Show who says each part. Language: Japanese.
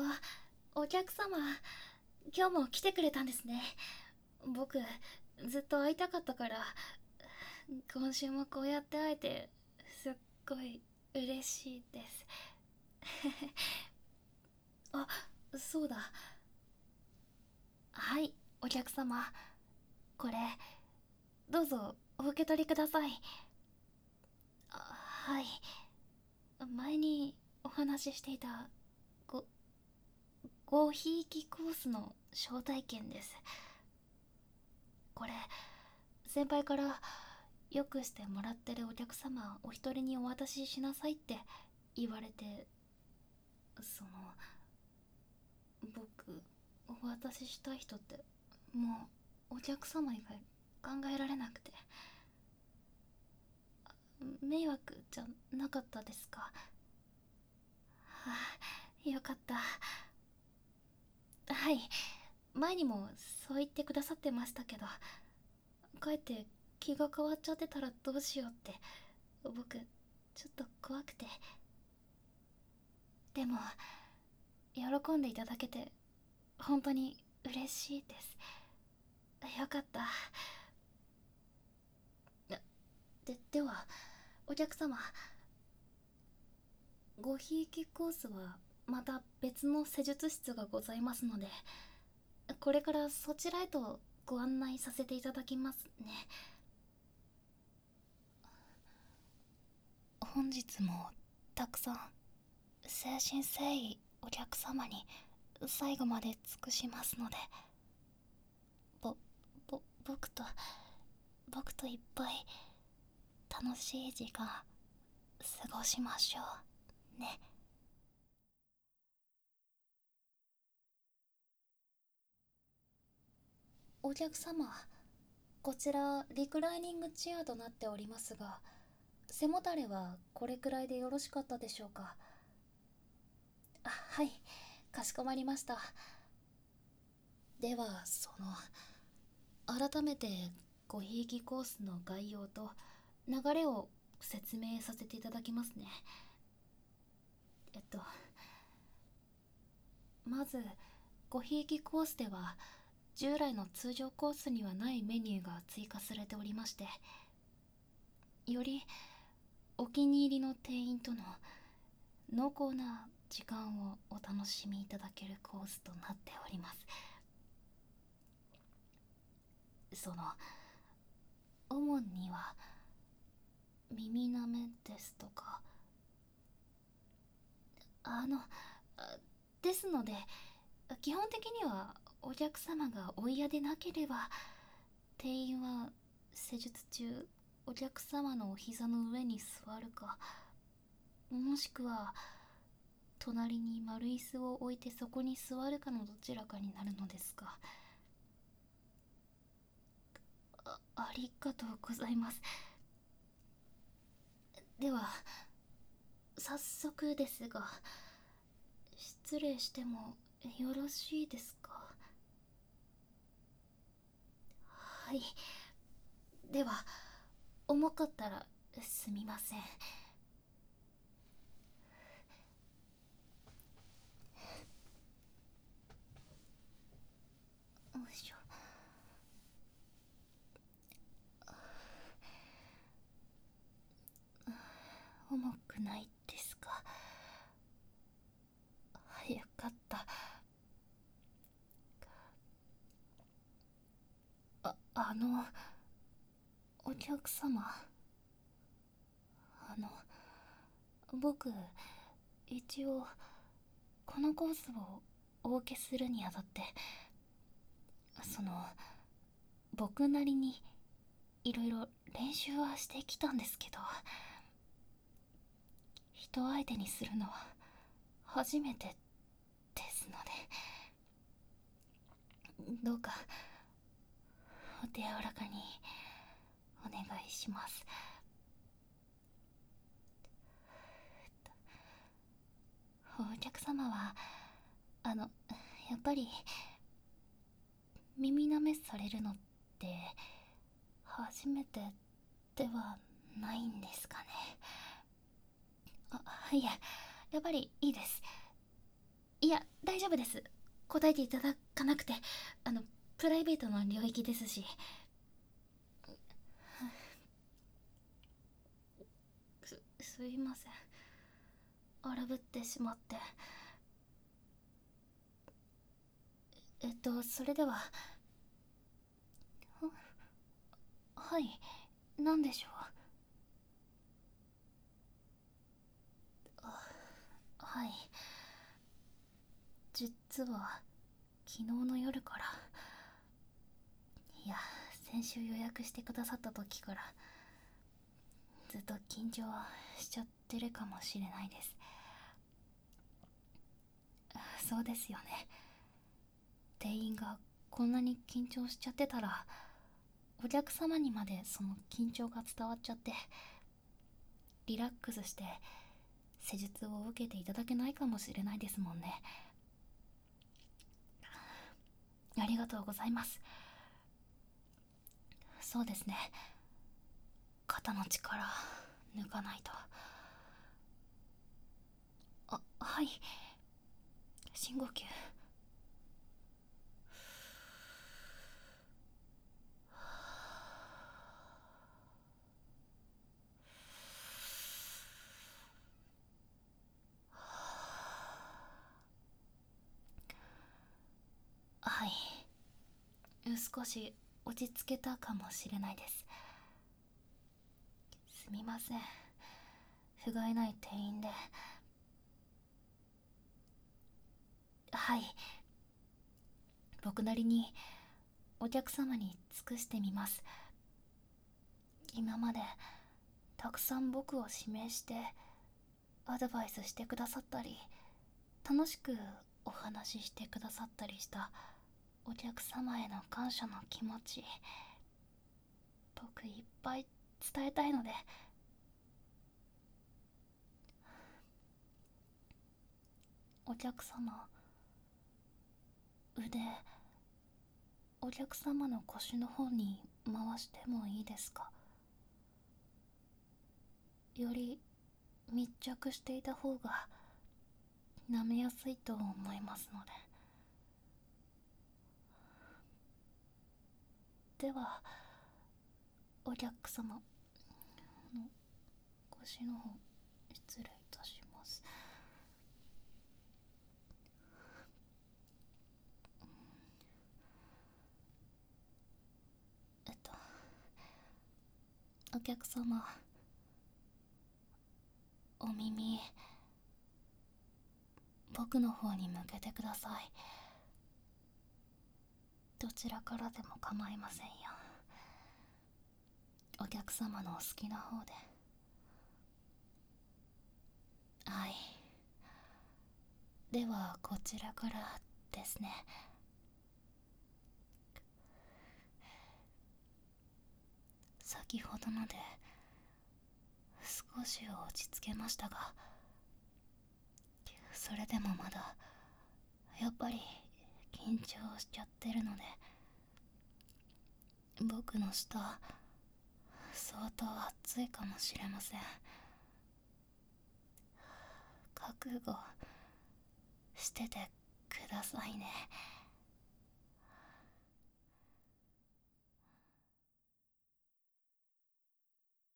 Speaker 1: あ、お客様、今日も来てくれたんですね。僕、ずっと会いたかったから、今週もこうやって会えて、すっごい嬉しいです。あ、そうだ。はい、お客様。これ、どうぞお受け取りください。はい。前にお話ししていた、ご、ごひいきコースの招待券です。これ、先輩からよくしてもらってるお客様お一人にお渡ししなさいって言われて、その、僕、お渡ししたい人ってもうお客様以外考えられなくて。迷惑じゃなかったですか？はあ、よかった。はい、前にもそう言ってくださってましたけど、かえって気が変わっちゃってたらどうしようって僕ちょっと怖くて。でも喜んでいただけて本当に嬉しいです。よかった。ではお客様、ごひいきコースはまた別の施術室がございますので、これからそちらへとご案内させていただきますね。本日もたくさん誠心誠意お客様に最後まで尽くしますので、ぼ僕といっぱい楽しい時間過ごしましょうね。お客様、こちらリクライニングチェアとなっておりますが、背もたれはこれくらいでよろしかったでしょうか？あ、はい、かしこまりました。では改めてごひいきコースの概要と流れを説明させていただきますね。えっとまず、ごひいきコースでは従来の通常コースにはないメニューが追加されておりまして、よりお気に入りの店員との濃厚な時間をお楽しみいただけるコースとなっております。主には耳なめですとか、あのですので、基本的にはお客様がお嫌でなければ、店員は施術中お客様のお膝の上に座るか、もしくは隣に丸椅子を置いてそこに座るかのどちらかになるのですが。ありがとうございます。では早速ですが、失礼してもよろしいですか？はい。では、重かったらすみません。よいしょ。重くないですか？よかった。お客様、あの僕、一応このコースをお受けするにあたって、その僕なりにいろいろ練習はしてきたんですけど、人相手にするのは初めてですので、どうかお手柔らかにお願いします。お客様はやっぱり耳なめされるのって初めてではないんですかね？いえ、やっぱりいいです。 いや、大丈夫です。答えていただかなくて、プライベートの領域ですし。すいません。荒ぶってしまって。それでは。はい、何でしょう。はい。実は、昨日の夜から、いや、先週予約してくださった時から、ずっと緊張しちゃってるかもしれないです。そうですよね。店員がこんなに緊張しちゃってたら、お客様にまでその緊張が伝わっちゃって、リラックスして施術を受けていただけないかもしれないですもんね。ありがとうございます。そうですね、肩の力抜かないと。はい、深呼吸。はい、少し落ち着けたかもしれないです。すみません、不甲斐ない店員で。はい、僕なりにお客様に尽くしてみます。今までたくさん僕を指名してアドバイスしてくださったり、楽しくお話ししてくださったりしたお客様への感謝の気持ち、僕いっぱい伝えたいので。お客様、腕、お客様の腰の方に回してもいいですか？より密着していた方が舐めやすいと思いますので。では、お客様の腰の方、失礼いたします。お客様、お耳、僕の方に向けてください。どちらからでも構いませんよ。お客様のお好きな方で。はい。では、こちらからですね。先ほどので少し落ち着けましたが、それでもまだやっぱり緊張しちゃってるので、僕の舌相当熱いかもしれません。覚悟しててくださいね。